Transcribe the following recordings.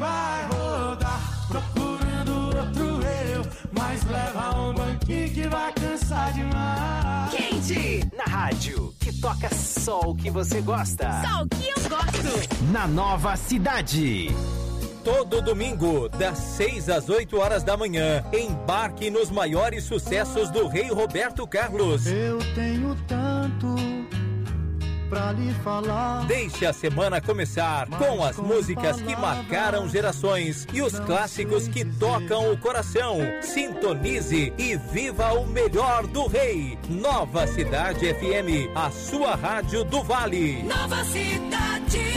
vai rodar, procurando outro eu, mas leva um banquinho que vai cansar demais. Quente, na rádio, que toca só o que você gosta. Só o que eu gosto. Na Nova Cidade. Todo domingo, das 6 às 8 horas da manhã, embarque nos maiores sucessos do Rei Roberto Carlos. Eu tenho tanto pra lhe falar. Deixe a semana começar com as músicas que marcaram gerações e os clássicos que tocam o coração. Sintonize e viva o melhor do Rei. Nova Cidade FM, a sua rádio do Vale. Nova Cidade.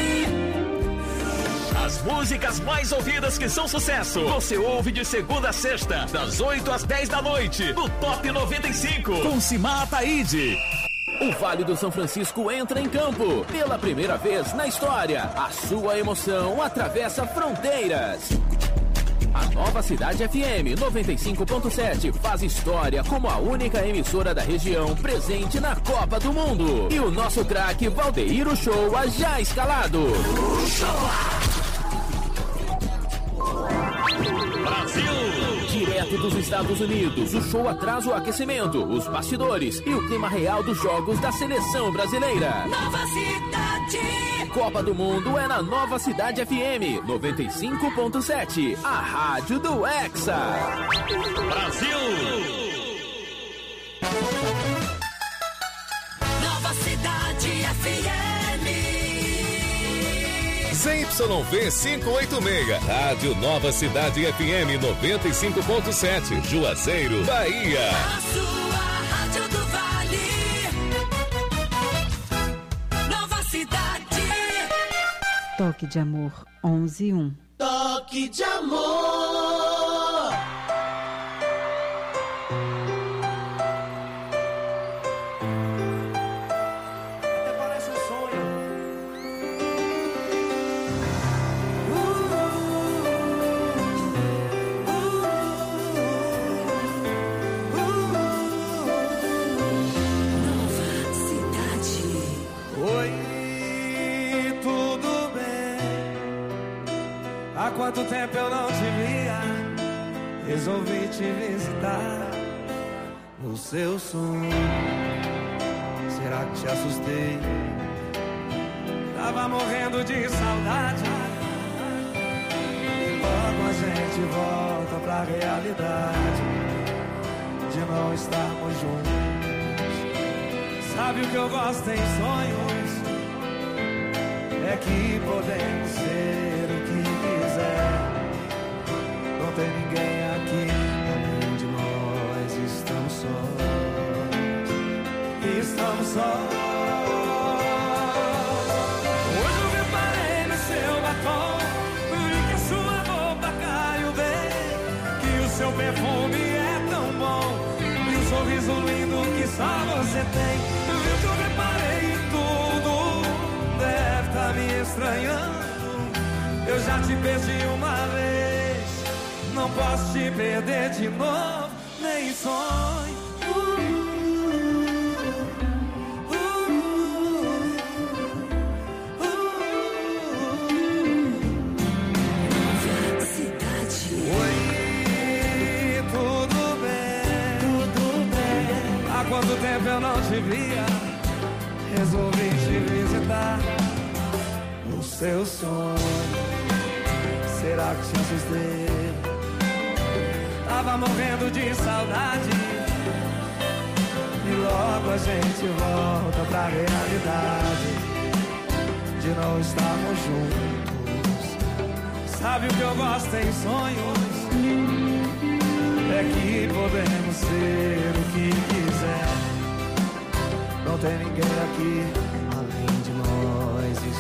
As músicas mais ouvidas que são sucesso, você ouve de segunda a sexta, das 8 às 10 da noite, no Top 95, com Simar Ataíde. O Vale do São Francisco entra em campo. Pela primeira vez na história, a sua emoção atravessa fronteiras. A Nova Cidade FM 95.7 faz história como a única emissora da região presente na Copa do Mundo. E o nosso craque Valdeir Uchoa já escalado. Brasil! Direto dos Estados Unidos, o show traz o aquecimento, os bastidores e o clima real dos jogos da seleção brasileira. Nova Cidade! Copa do Mundo é na Nova Cidade FM 95.7, a rádio do Hexa. Brasil! Nova Cidade FM. ZYV 586, Rádio Nova Cidade FM 95.7, Juazeiro, Bahia. A sua rádio do Vale. Nova Cidade. Toque de Amor 11:1. Toque de amor. Há quanto tempo eu não te via, resolvi te visitar no seu sonho. Será que te assustei? Tava morrendo de saudade. E logo a gente volta pra realidade de não estarmos juntos. Sabe o que eu gosto em sonhos? É que podemos ser o que quiser. Não tem ninguém aqui além de nós. Estamos sós. Estamos sós. Hoje eu reparei no seu batom, vi que a sua roupa caiu bem, que o seu perfume é tão bom e o sorriso lindo que só você tem. Viu que eu reparei em tudo. Deve tá me estranhando. Eu já te perdi uma vez, não posso te perder de novo, nem sonho. Cidade. Oi, tudo bem? Tudo bem. Há quanto tempo eu não te via, resolvi te visitar no seu sonho. Será que te assustei? Tava morrendo de saudade. E logo a gente volta pra realidade de não estarmos juntos. Sabe o que eu gosto em sonhos? É que podemos ser o que quiser. Não tem ninguém aqui